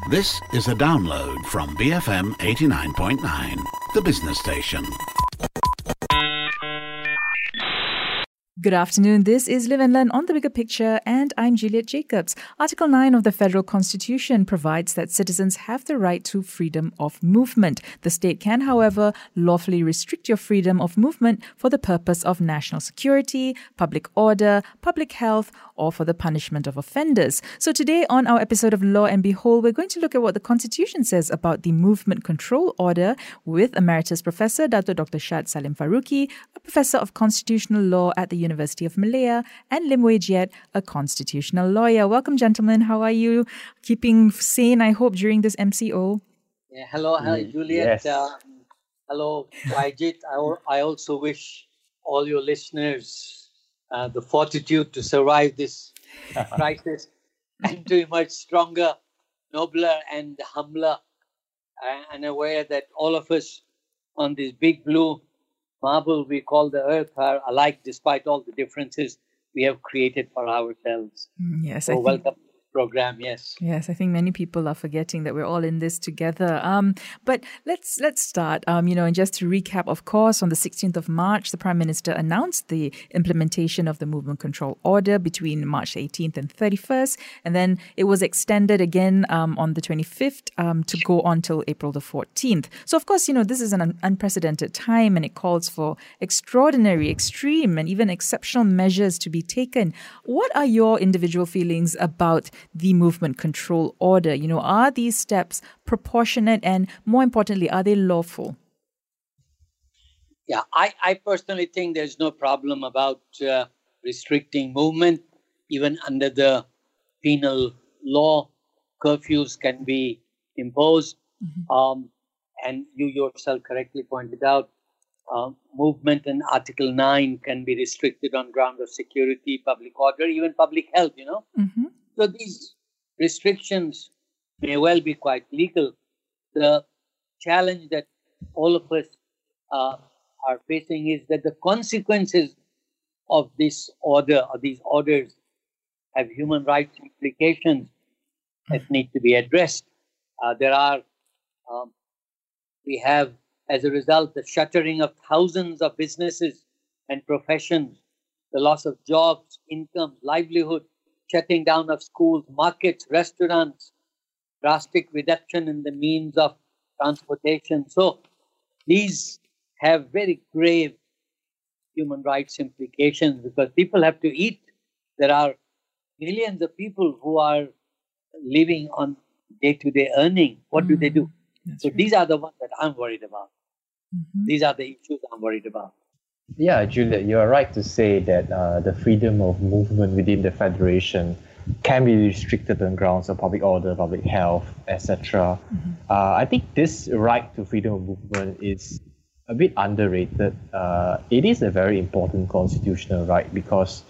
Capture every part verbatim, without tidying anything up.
This is a download from B F M eighty-nine point nine, the business station. Good afternoon. This is Live and Learn on The Bigger Picture, and I'm Juliet Jacobs. Article nine of the Federal Constitution provides that citizens have the right to freedom of movement. The state can, however, lawfully restrict your freedom of movement for the purpose of national security, public order, public health, or for the punishment of offenders. So today on our episode of Law and Behold, we're going to look at what the Constitution says about the Movement Control Order with Emeritus Professor Dato Doctor Shad Salim Faruqi, a Professor of Constitutional Law at the University of Malaya, and Lim Wei Jiat, a constitutional lawyer. Welcome, gentlemen. How are you? Keeping sane, I hope, during this M C O? Yeah, hello, hi, Juliet. Yes. Uh, hello, Vijit. I, al- I also wish all your listeners uh, the fortitude to survive this crisis and to emerge stronger, nobler, and humbler, uh, and aware that all of us on this big blue marble we call the earth are alike despite all the differences we have created for ourselves. Mm, Yes, So I think. welcome to the program, yes. Yes, I think many people are forgetting that we're all in this together. Um, but let's let's start. Um, you know, and just to recap, of course, on the sixteenth of March, the Prime Minister announced the implementation of the Movement Control Order between March eighteenth and thirty-first, and then it was extended again um, on the twenty-fifth um, to go on till April the fourteenth. So, of course, you know, this is an un- unprecedented time, and it calls for extraordinary, extreme, and even exceptional measures to be taken. What are your individual feelings about the Movement Control Order? You know, are these steps proportionate, and more importantly, are they lawful? Yeah, I, I personally think there's no problem about uh, restricting movement. Even under the penal law, curfews can be imposed. Um, and you yourself correctly pointed out, uh, movement in Article nine can be restricted on ground of security, public order, even public health, you know. Mm-hmm. So these restrictions may well be quite legal. The challenge that all of us uh, are facing is that the consequences of this order or these orders have human rights implications that need to be addressed. Uh, there are, um, we have, as a result, the shuttering of thousands of businesses and professions, the loss of jobs, incomes, livelihood, shutting down of schools, markets, restaurants, drastic reduction in the means of transportation. So these have very grave human rights implications because people have to eat. There are millions of people who are living on day-to-day earning. What do they do? That's So right. these are the ones that I'm worried about. Mhm. These are the issues I'm worried about. Yeah, Juliet, you are right to say that uh, the freedom of movement within the Federation can be restricted on grounds of public order, public health, et cetera. Uh, I think this right to freedom of movement is a bit underrated. Uh, it is a very important constitutional right because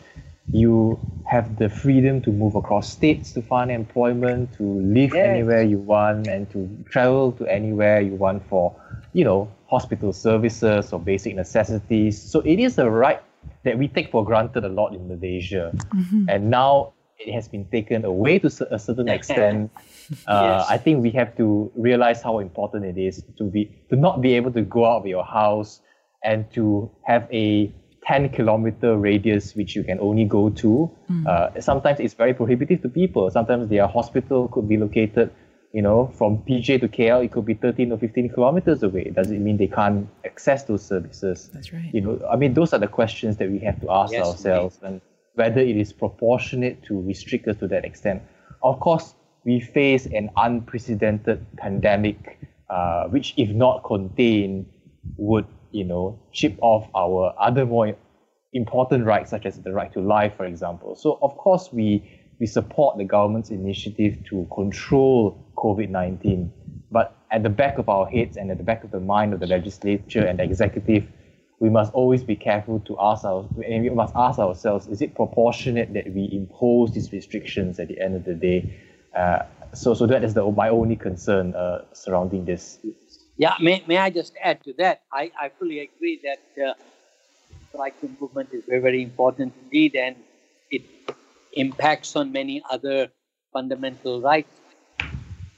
you have the freedom to move across states to find employment, to live Yes. anywhere you want, and to travel to anywhere you want for, you know, hospital services or basic necessities. So it is a right that we take for granted a lot in Malaysia. And now it has been taken away to a certain extent. Uh, Yes. I think we have to realize how important it is to be to not be able to go out of your house and to have a ten kilometer radius which you can only go to. Uh, sometimes it's very prohibitive to people. Sometimes their hospital could be located, you know, from P J to K L, it could be thirteen or fifteen kilometers away. Does it mean they can't access those services? That's right. You know, I mean, those are the questions that we have to ask Yes, ourselves, and whether it is proportionate to restrict us to that extent. Of course, we face an unprecedented pandemic, uh, which, if not contained, would, you know, chip off our other more important rights, such as the right to life, for example. So, of course, we we support the government's initiative to control COVID nineteen. But at the back of our heads and at the back of the mind of the legislature and the executive, we must always be careful to ask our, and we must ask ourselves, is it proportionate that we impose these restrictions at the end of the day? Uh, so, so that is the, my only concern uh, surrounding this. Yeah, may, may I just add to that? I, I fully agree that uh, rights and movement is very, very important indeed, and it impacts on many other fundamental rights.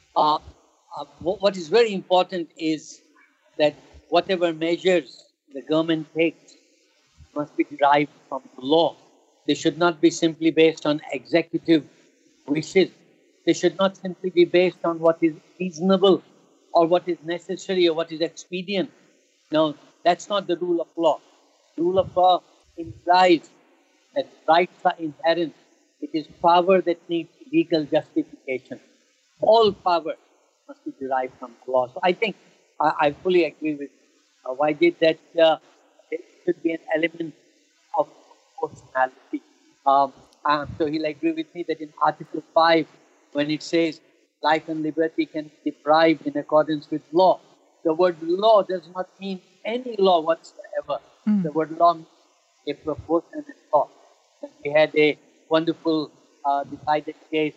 Uh, uh, wh- what is very important is that whatever measures the government takes must be derived from the law. They should not be simply based on executive wishes. They should not simply be based on what is reasonable or what is necessary or what is expedient. No, that's not the rule of law. Rule of law implies that rights are inherent. It is power that needs legal justification. All power must be derived from the law. So I think I, I fully agree with uh, Wajid that uh, there should be an element of proportionality. Um, um, so he'll agree with me that in Article five, when it says life and liberty can be deprived in accordance with law, the word law does not mean any law whatsoever. Mm. The word law means a proportionate law. And we had a wonderful uh, decided case,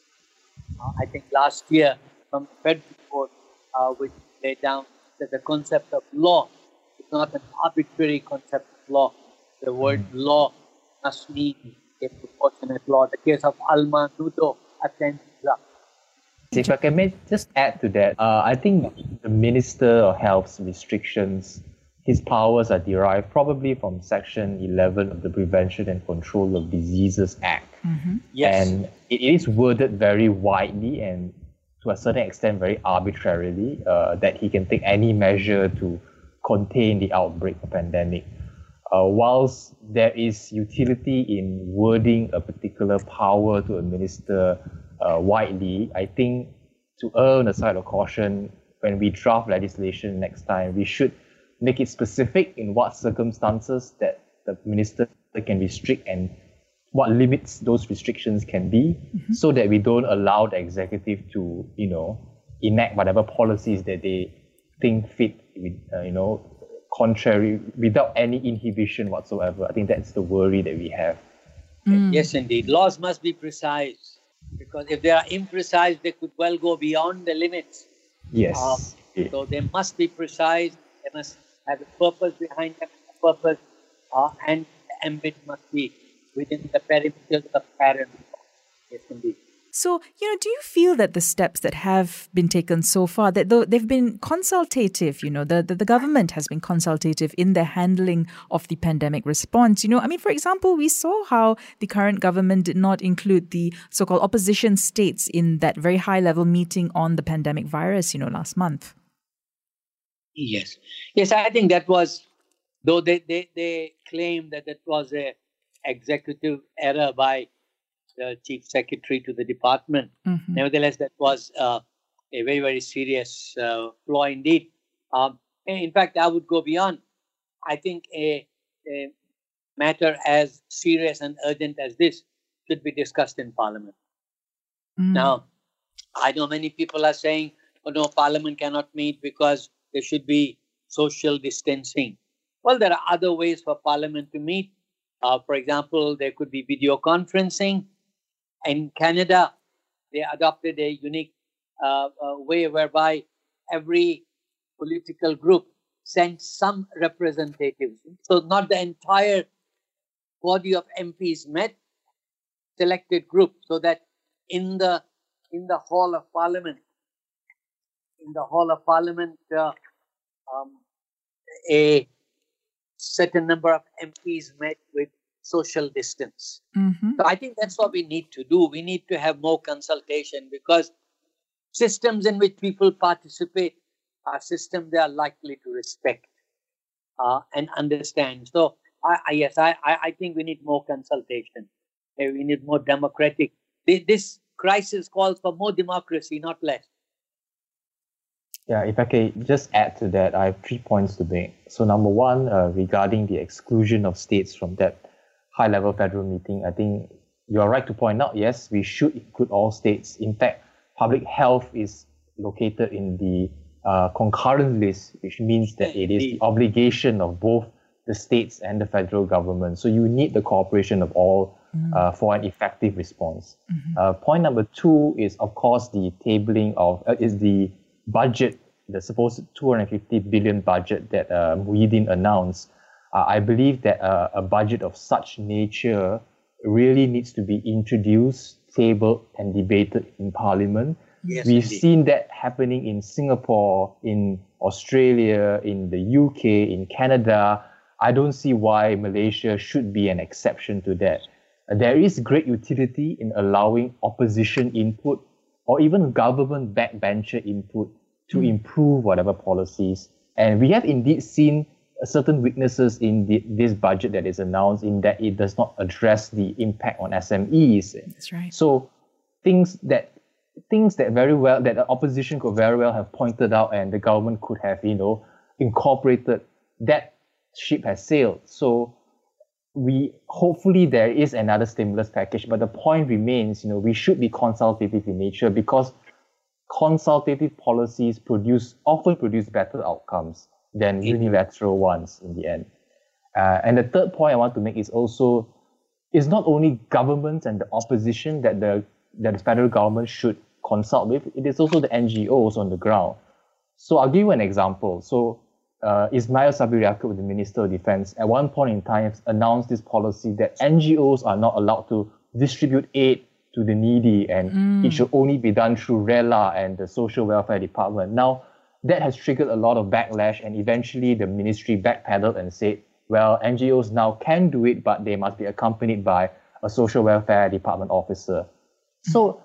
uh, I think last year, from the Federal Court, uh, which laid down that the concept of law is not an arbitrary concept of law. The word mm. law must mean a proportionate law. The case of Alma Nudo Atenza. If I can may just add to that, uh, I think the Minister of Health's restrictions, his powers are derived probably from Section eleven of the Prevention and Control of Diseases Act. Mm-hmm. Yes. And it is worded very widely and to a certain extent very arbitrarily uh, that he can take any measure to contain the outbreak of pandemic. Uh, whilst there is utility in wording a particular power to administer uh, widely, I think to err on the side of caution, when we draft legislation next time, we should make it specific in what circumstances that the minister can restrict and what limits those restrictions can be, mm-hmm. so that we don't allow the executive to, you know, enact whatever policies that they think fit, with, uh, you know, contrary, without any inhibition whatsoever. I think that's the worry that we have. Mm. Yes, indeed. Laws must be precise, because if they are imprecise, they could well go beyond the limits. Yes. Um, yeah. So they must be precise. They must have a purpose behind them, a purpose, uh, and the ambit must be within the perimeters of parent. Yes, indeed. So, you know, do you feel that the steps that have been taken so far, that though they've been consultative, you know, the, the, the government has been consultative in their handling of the pandemic response? You know, I mean, for example, we saw how the current government did not include the so-called opposition states in that very high-level meeting on the pandemic virus, you know, last month. Yes. Yes, I think that was, though they, they, they claim that that was a executive error by the chief secretary to the department. Mm-hmm. Nevertheless, that was uh, a very, very serious uh, flaw indeed. Um, in fact, I would go beyond. I think a, a matter as serious and urgent as this should be discussed in Parliament. Mm. Now, I know many people are saying, oh no, Parliament cannot meet because there should be social distancing. Well, there are other ways for Parliament to meet. Uh, for example, there could be video conferencing. In Canada, they adopted a unique uh, uh, way whereby every political group sends some representatives. So not the entire body of M Ps met, selected group, so that in the in the hall of Parliament, in the hall of Parliament, uh, um, a certain number of M Ps met with social distance. Mm-hmm. So I think that's what we need to do. We need to have more consultation, because systems in which people participate are systems they are likely to respect uh, and understand. So I, I, yes, I, I think we need more consultation. We need more democratic. This crisis calls for more democracy, not less. Yeah, if I can just add to that, I have three points to make. So number one, uh, regarding the exclusion of states from that high-level federal meeting, I think you are right to point out, yes, we should include all states. In fact, public health is located in the uh, concurrent list, which means that it is the obligation of both the states and the federal government. So you need the cooperation of all mm. uh, for an effective response. Mm-hmm. Uh, point number two is, of course, the tabling of, uh, is the budget, the supposed two hundred fifty billion budget that uh, Muhyiddin announced. Uh, I believe that uh, a budget of such nature really needs to be introduced, tabled, and debated in Parliament, Yes, We've indeed. seen that happening in Singapore, in Australia, in the U K, in Canada. I don't see why Malaysia should be an exception to that. There is great utility in allowing opposition input or even government backbencher input to mm. improve whatever policies. And we have indeed seen certain weaknesses in the, this budget that is announced, in that it does not address the impact on S M Es. That's right. So things that things that very well that the opposition could very well have pointed out and the government could have, you know, incorporated, that ship has sailed. So we hopefully there is another stimulus package, but the point remains, you know, we should be consultative in nature, because consultative policies produce often produce better outcomes than unilateral ones in the end. Uh, and the third point I want to make is also, it's not only government and the opposition that the that the federal government should consult with, it is also the N G Os on the ground. So I'll give you an example. So uh, Ismail Sabri Yaakob, the Minister of Defense, at one point in time announced this policy that N G Os are not allowed to distribute aid to the needy, and mm. it should only be done through RELA and the Social Welfare Department. Now, that has triggered a lot of backlash, and eventually the ministry backpedaled and said, well, N G Os now can do it, but they must be accompanied by a Social Welfare Department officer. So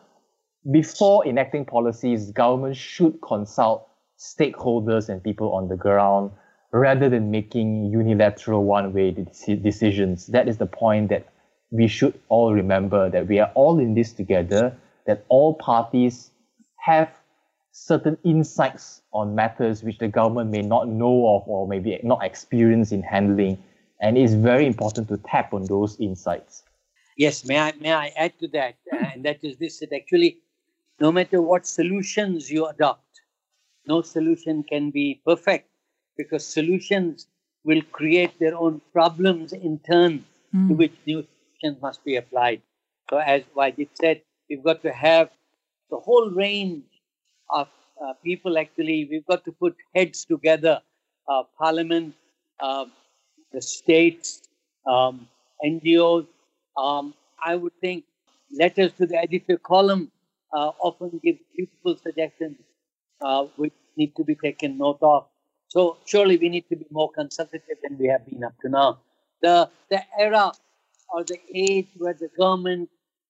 before enacting policies, government should consult stakeholders and people on the ground rather than making unilateral one-way de- decisions. That is the point that we should all remember, that we are all in this together, that all parties have certain insights on matters which the government may not know of or maybe not experienced in handling. And it's very important to tap on those insights. Yes, may I may I add to that? Uh, and that is this, that actually, no matter what solutions you adopt, no solution can be perfect, because solutions will create their own problems in turn, mm. to which new solutions must be applied. So as Wajid said, we've got to have the whole range of uh, people actually, we've got to put heads together, uh, Parliament, uh, the states, um, N G Os. Um, I would think letters to the editor column uh, often give beautiful suggestions uh, which need to be taken note of. So surely we need to be more consultative than we have been up to now. The the era or the age where the government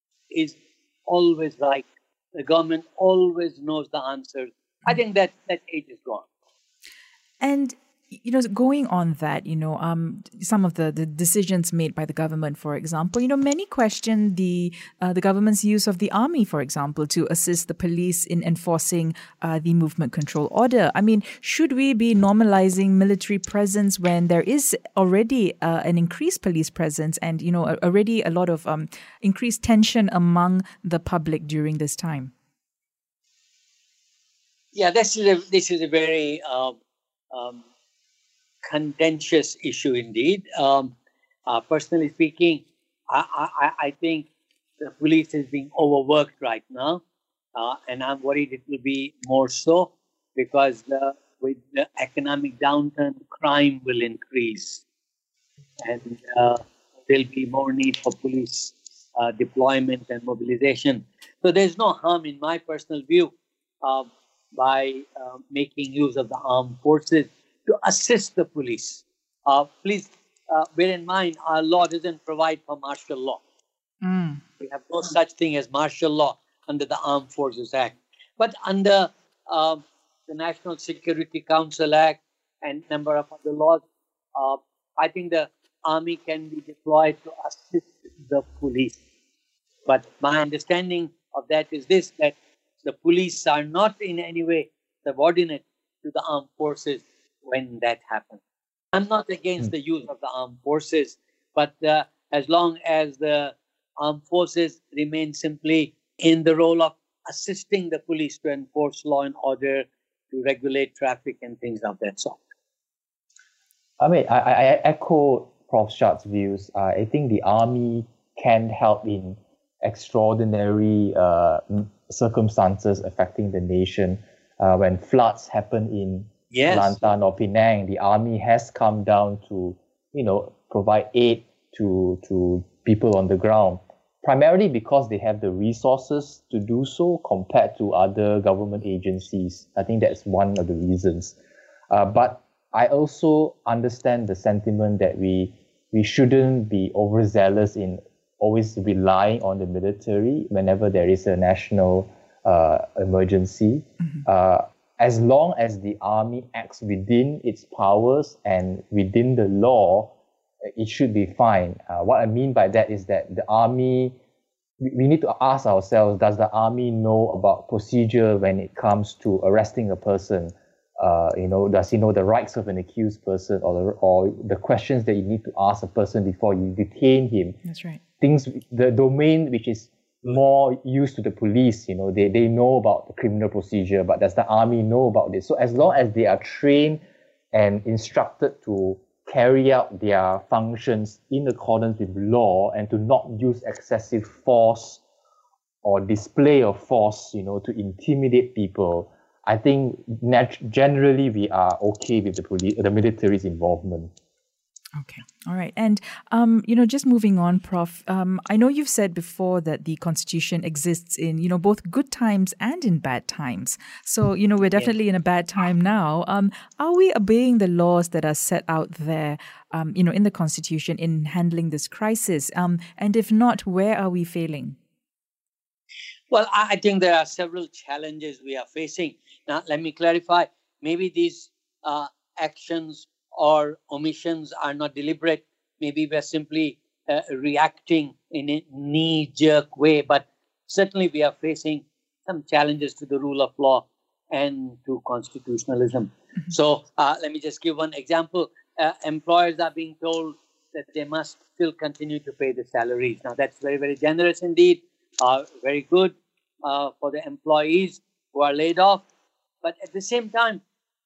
is always right, the government always knows the answers, I think that that age is gone. And you know, going on that, you know, um, some of the, the decisions made by the government, for example, you know, many question the uh, the government's use of the army, for example, to assist the police in enforcing uh, the movement control order. I mean, should we be normalizing military presence when there is already uh, an increased police presence and, you know, already a lot of um, increased tension among the public during this time? Yeah, this is a, this is a very uh, um, contentious issue indeed. Um, uh, personally speaking, I, I, I think the police is being overworked right now, uh, and I'm worried it will be more so because the, with the economic downturn, crime will increase, and uh, there'll be more need for police uh, deployment and mobilization. So there's no harm, in my personal view, uh, by uh, making use of the armed forces to assist the police. Uh, please uh, bear in mind, our law doesn't provide for martial law. Mm. We have no such thing as martial law under the Armed Forces Act. But under uh, the National Security Council Act and a number of other laws, uh, I think the army can be deployed to assist the police. But my understanding of that is this, that the police are not in any way subordinate to the armed forces when that happens. I'm not against the use of the armed forces, but uh, as long as the armed forces remain simply in the role of assisting the police to enforce law and order, to regulate traffic and things of that sort. I mean, I, I echo Professor Shah's views. Uh, I think the army can help in extraordinary uh, circumstances affecting the nation. Uh, when floods happen in yes. Kelantan or Penang, the army has come down to, you know, provide aid to to people on the ground. primarily because they have the resources to do so compared to other government agencies. I think that's one of the reasons. Uh, but I also understand the sentiment that we we shouldn't be overzealous in always relying on the military whenever there is a national uh, emergency. Mm-hmm. Uh, as long as the army acts within its powers and within the law, it should be fine. Uh, what I mean by that is that the army, we, we need to ask ourselves, does the army know about procedure when it comes to arresting a person? Uh, you know, does he know the rights of an accused person, or the, or the questions that you need to ask a person before you detain him? That's right. Things, the domain which is more used to the police, you know, they, they know about the criminal procedure, but does the army know about this? So as long as they are trained and instructed to carry out their functions in accordance with law and to not use excessive force or display of force, you know, to intimidate people, I think nat- generally we are okay with the police, the military's involvement. Okay. All right. And, um, you know, just moving on, Professor Um, I know you've said before that the Constitution exists in, you know, both good times and in bad times. So, you know, we're definitely in a bad time now. Um, are we obeying the laws that are set out there, um, you know, in the Constitution in handling this crisis? Um, and if not, where are we failing? Well, I think there are several challenges we are facing. Now, let me clarify. Maybe these uh, actions or omissions are not deliberate. Maybe we're simply uh, reacting in a knee-jerk way. But certainly we are facing some challenges to the rule of law and to constitutionalism. Mm-hmm. So uh, let me just give one example. Uh, employers are being told that they must still continue to pay the salaries. Now, that's very, very generous indeed. Uh, very good uh, for the employees who are laid off. But at the same time,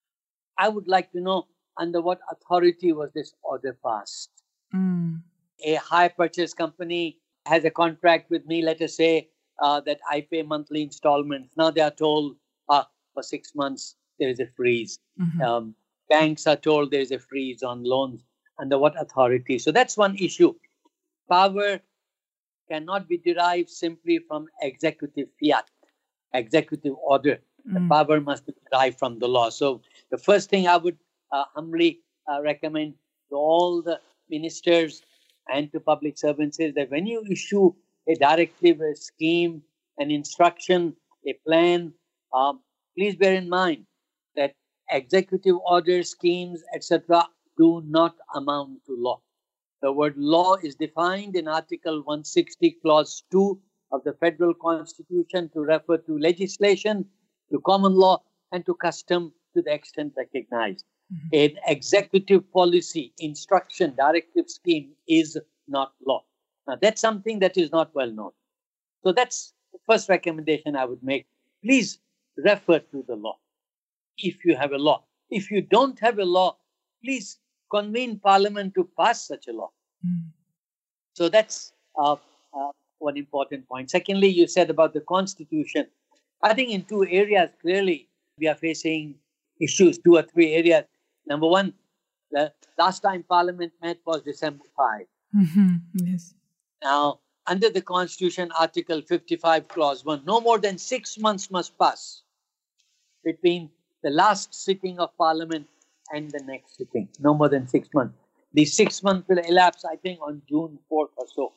I would like to know under what authority was this order passed? Mm. A hire purchase company has a contract with me, let us say, uh, that I pay monthly installments. Now they are told uh, for six months there is a freeze. Mm-hmm. Um, banks are told there is a freeze on loans. Under what authority? So that's one issue. Power cannot be derived simply from executive fiat, executive order. Mm. The power must be derived from the law. So the first thing I would uh, humbly uh, recommend to all the ministers and to public servants is that when you issue a directive, a scheme, an instruction, a plan, um, please bear in mind that executive orders, schemes, et cetera do not amount to law. The word law is defined in Article one sixty, Clause two of the Federal Constitution to refer to legislation, to common law, and to custom to the extent recognized. Mm-hmm. An executive policy, instruction, directive scheme is not law. Now, that's something that is not well known. So that's the first recommendation I would make. Please refer to the law if you have a law. If you don't have a law, please convene Parliament to pass such a law. Mm. So that's uh, uh, one important point. Secondly, you said about the Constitution. I think in two areas, clearly, we are facing issues, two or three areas. Number one, the last time Parliament met was December fifth. Mm-hmm. Yes. Now, under the Constitution, Article fifty-five, Clause one, no more than six months must pass between the last sitting of Parliament and the next sitting. No more than six months. The six months will elapse, I think, on June fourth or so.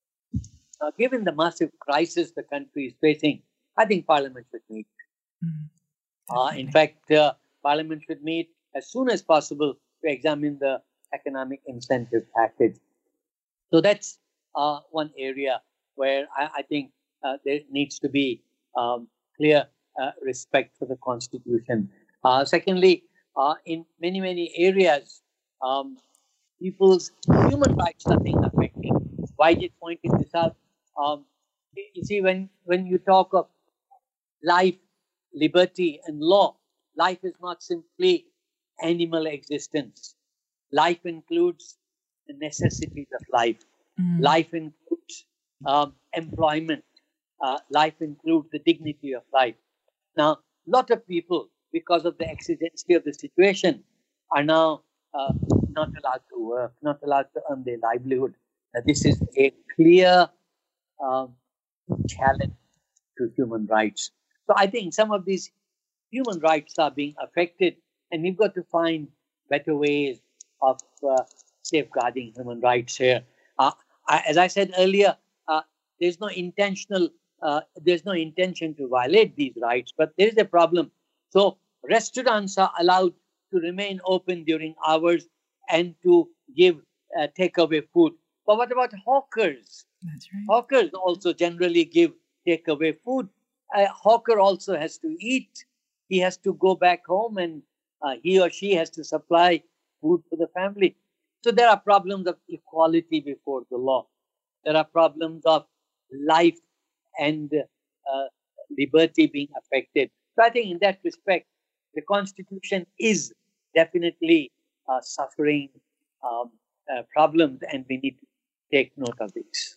Now, given the massive crisis the country is facing, I think Parliament should meet. Mm-hmm. Uh, in fact, uh, Parliament should meet as soon as possible to examine the economic incentive package. So that's uh, one area where I, I think uh, there needs to be um, clear uh, respect for the Constitution. Uh, secondly, uh, in many, many areas, um, people's human rights are being affected. Vijay pointed this out. Um, you see, when, when you talk of life, liberty, and law, life is not simply animal existence. Life includes the necessities of life. Mm. Life includes um, employment. Uh, life includes the dignity of life. Now, a lot of people, because of the exigency of the situation, are now uh, not allowed to work, not allowed to earn their livelihood. Now, this is a clear um, challenge to human rights. So I think some of these human rights are being affected, and we've got to find better ways of uh, safeguarding human rights here. Uh, I, as I said earlier, uh, there's no intentional, uh, there's no intention to violate these rights, but there is a problem. So restaurants are allowed to remain open during hours and to give uh, takeaway food. But what about hawkers? That's right. Hawkers also generally give takeaway food. A hawker also has to eat. He has to go back home, and uh, he or she has to supply food for the family. So there are problems of equality before the law. There are problems of life and uh, liberty being affected. So I think in that respect, the Constitution is definitely uh, suffering um, uh, problems, and we need to take note of this.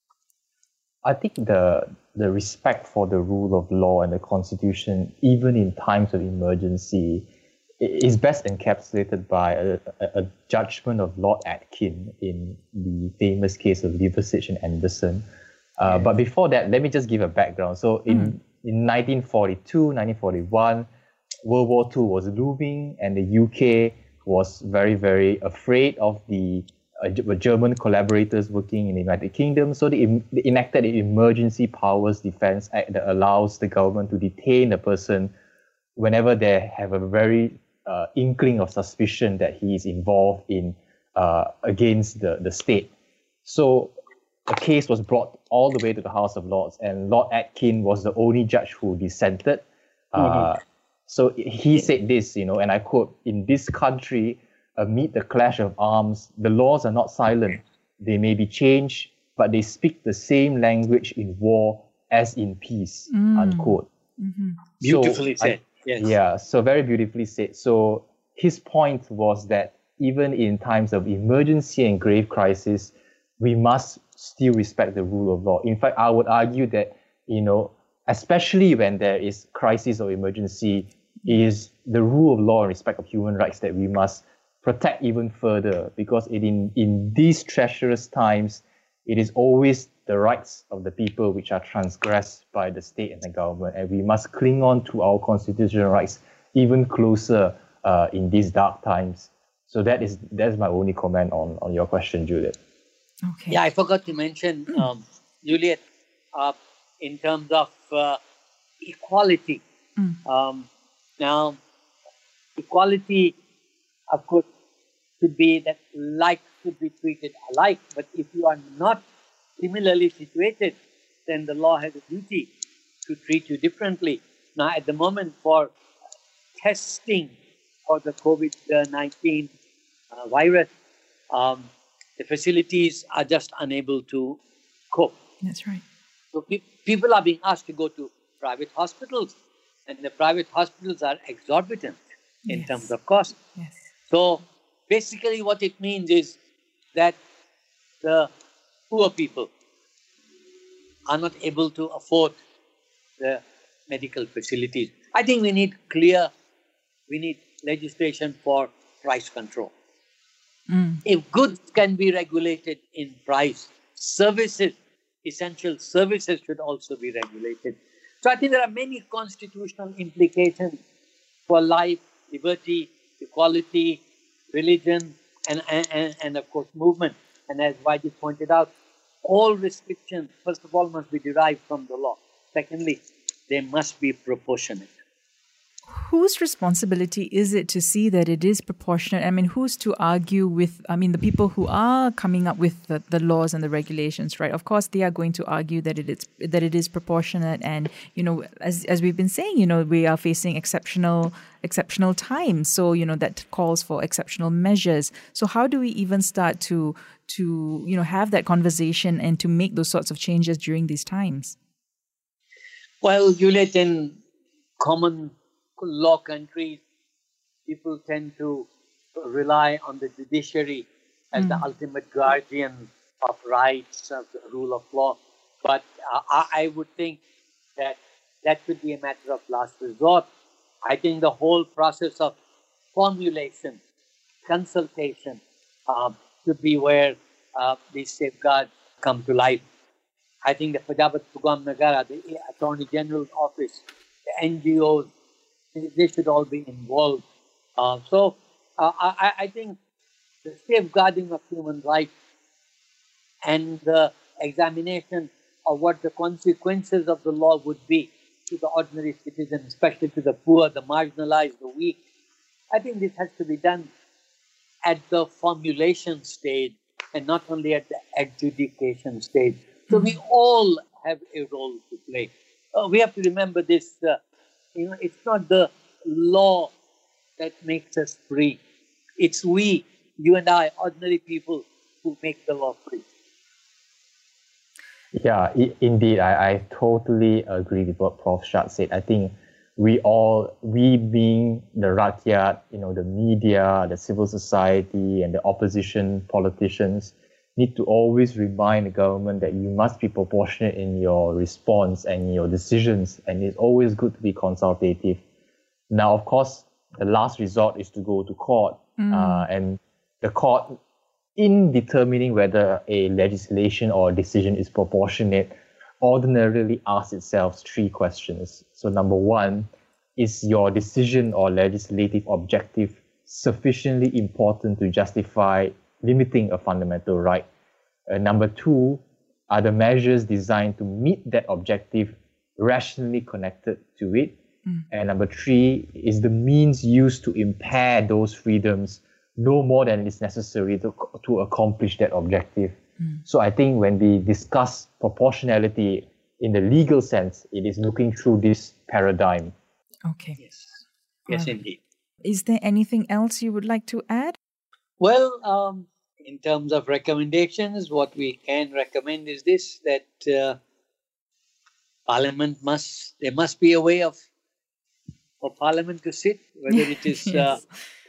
I think the the respect for the rule of law and the Constitution, even in times of emergency, is best encapsulated by a, a, a judgment of Lord Atkin in the famous case of Liversidge and Anderson. Uh, yes. But before that, let me just give a background. So in, mm. in nineteen forty-two, nineteen forty-one, World War Two was looming, and the U K was very, very afraid of the uh, German collaborators working in the United Kingdom. So they, em- they enacted the Emergency Powers Defence Act that allows the government to detain a person whenever they have a very uh, inkling of suspicion that he is involved in uh, against the, the state. So a case was brought all the way to the House of Lords, and Lord Atkin was the only judge who dissented. Uh, mm-hmm. So he said this, you know, and I quote, "In this country, amid the clash of arms, the laws are not silent. They may be changed, but they speak the same language in war as in peace," mm. unquote. Mm-hmm. Beautifully so, said. I, yes. Yeah, so very beautifully said. So his point was that even in times of emergency and grave crisis, we must still respect the rule of law. In fact, I would argue that, you know, especially when there is crisis or emergency, it is the rule of law and respect of human rights that we must protect even further, because it in, in these treacherous times, it is always the rights of the people which are transgressed by the state and the government, and we must cling on to our constitutional rights even closer uh, in these dark times. So that is that is my only comment on, on your question, Juliet. Okay. Yeah, I forgot to mention, mm. um, Juliet, uh, in terms of uh, equality. Mm. Um, now, equality, of course, should be that like should be treated alike. But if you are not similarly situated, then the law has a duty to treat you differently. Now, at the moment, for testing for the COVID nineteen uh, virus, um, the facilities are just unable to cope. That's right. So pe- people are being asked to go to private hospitals, and the private hospitals are exorbitant in yes. terms of cost. Yes. So basically what it means is that the poor people are not able to afford the medical facilities. I think we need clear, we need legislation for price control. Mm. If goods can be regulated in price, services, essential services should also be regulated. So I think there are many constitutional implications for life, liberty, equality, religion, and, and, and of course, movement. And as Vijay pointed out, all restrictions, first of all, must be derived from the law. Secondly, they must be proportionate. Whose responsibility is it to see that it is proportionate? I mean, who's to argue with, I mean, the people who are coming up with the, the laws and the regulations, right? Of course, they are going to argue that it is that it is proportionate. And, you know, as as we've been saying, you know, we are facing exceptional exceptional times. So, you know, that calls for exceptional measures. So how do we even start to, to you know, have that conversation and to make those sorts of changes during these times? Well, Juliet, in common law countries, people tend to rely on the judiciary as mm. the ultimate guardian of rights, of the rule of law. But uh, I would think that that should be a matter of last resort. I think the whole process of formulation, consultation, uh, should be where uh, these safeguards come to life. I think the Pejabat Pegawai Negara, the Attorney General's office, the N G Os, they, they should all be involved. Uh, so uh, I, I think the safeguarding of human rights and the examination of what the consequences of the law would be to the ordinary citizen, especially to the poor, the marginalized, the weak. I think this has to be done at the formulation stage and not only at the adjudication stage. So we all have a role to play. Uh, we have to remember this, uh, you know, it's not the law that makes us free. It's we, you and I, ordinary people, who make the law free. Yeah, I- indeed, I, I totally agree with what Professor Shad said. I think we all, we being the rakyat, you know, the media, the civil society, and the opposition politicians need to always remind the government that you must be proportionate in your response and your decisions, and it's always good to be consultative. Now, of course, the last resort is to go to court, Mm. uh, and the court, in determining whether a legislation or a decision is proportionate, ordinarily asks itself three questions. So number one, is your decision or legislative objective sufficiently important to justify limiting a fundamental right? Uh, number two, are the measures designed to meet that objective rationally connected to it? Mm. And number three, is the means used to impair those freedoms no more than is necessary to, to accomplish that objective? Mm. So I think when we discuss proportionality in the legal sense, it is looking through this paradigm. Okay. Yes, yes, Right. indeed. Is there anything else you would like to add? Well, um, in terms of recommendations, what we can recommend is this, that uh, Parliament must, there must be a way of for Parliament to sit, whether it is uh,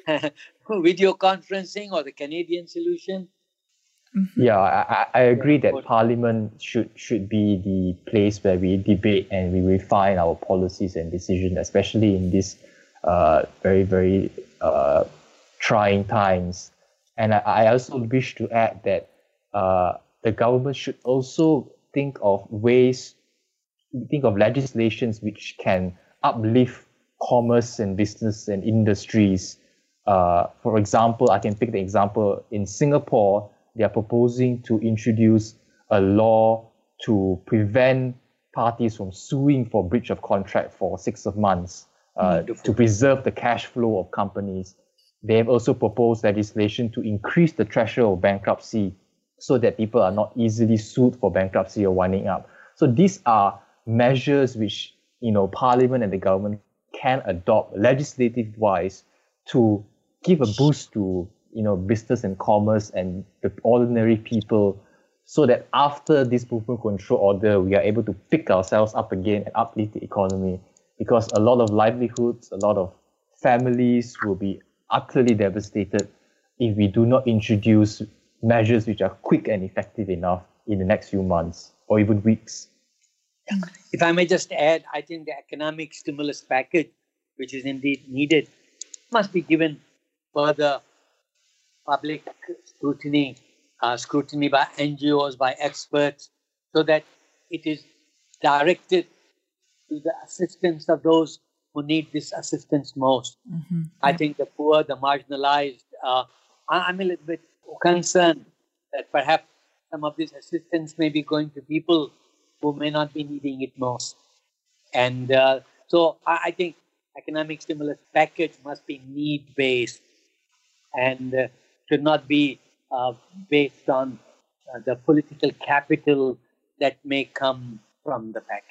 video conferencing or the Canadian solution. Mhm. Yeah, I, I I agree that Yeah. Parliament should should be the place where we debate and we refine our policies and decisions, especially in these uh, very, very uh, trying times. And I, I also wish to add that uh, the government should also think of ways, think of legislations which can uplift commerce and business and industries. Uh, for example, I can pick the example in Singapore, they are proposing to introduce a law to prevent parties from suing for breach of contract for six of months, uh, Wonderful. to preserve the cash flow of companies. They have also proposed legislation to increase the threshold of bankruptcy so that people are not easily sued for bankruptcy or winding up. So these are measures which, you know, Parliament and the government can adopt legislative-wise to give a boost to, you know, business and commerce and the ordinary people, so that after this movement control order, we are able to pick ourselves up again and uplift the economy. Because a lot of livelihoods, a lot of families will be utterly devastated if we do not introduce measures which are quick and effective enough in the next few months or even weeks. If I may just add, I think the economic stimulus package, which is indeed needed, must be given further public scrutiny, uh, scrutiny by N G Os, by experts, so that it is directed to the assistance of those who need this assistance most. Mhm. I think the poor, the marginalized, uh, I- I'm a little bit concerned that perhaps some of this assistance may be going to people who may not be needing it most. And uh, so I, I think economic stimulus package must be need-based and uh, should not be uh, based on uh, the political capital that may come from the package.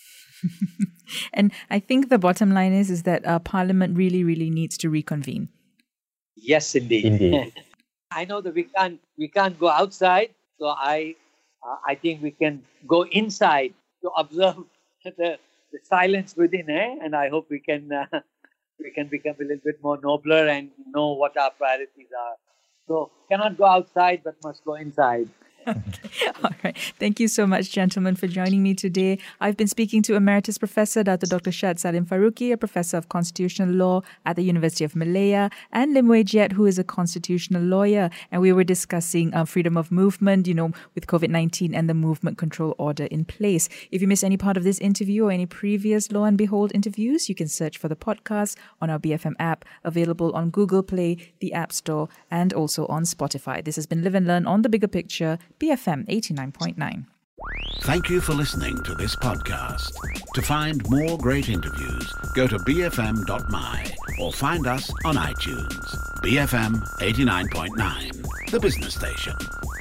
And I think the bottom line is is that uh, Parliament really, really needs to reconvene. Yes, indeed. Indeed. I know that we can't we can't go outside, so I uh, I think we can go inside to observe the, the silence within, eh? And I hope we can uh, we can become a little bit more nobler and know what our priorities are. So cannot go outside, but must go inside. Okay. All right. Thank you so much, gentlemen, for joining me today. I've been speaking to Emeritus Professor Doctor Doctor Shad Salim Faruqi, a Professor of Constitutional Law at the University of Malaya, and Lim Wei Jiat, who is a constitutional lawyer. And we were discussing uh, freedom of movement, you know, with COVID nineteen and the movement control order in place. If you missed any part of this interview or any previous Law and Behold interviews, you can search for the podcast on our B F M app, available on Google Play, the App Store, and also on Spotify. This has been Live and Learn on The Bigger Picture, B F M eighty-nine point nine. Thank you for listening to this podcast. To find more great interviews, go to b f m dot m y or find us on iTunes. B F M eighty-nine point nine, the business station.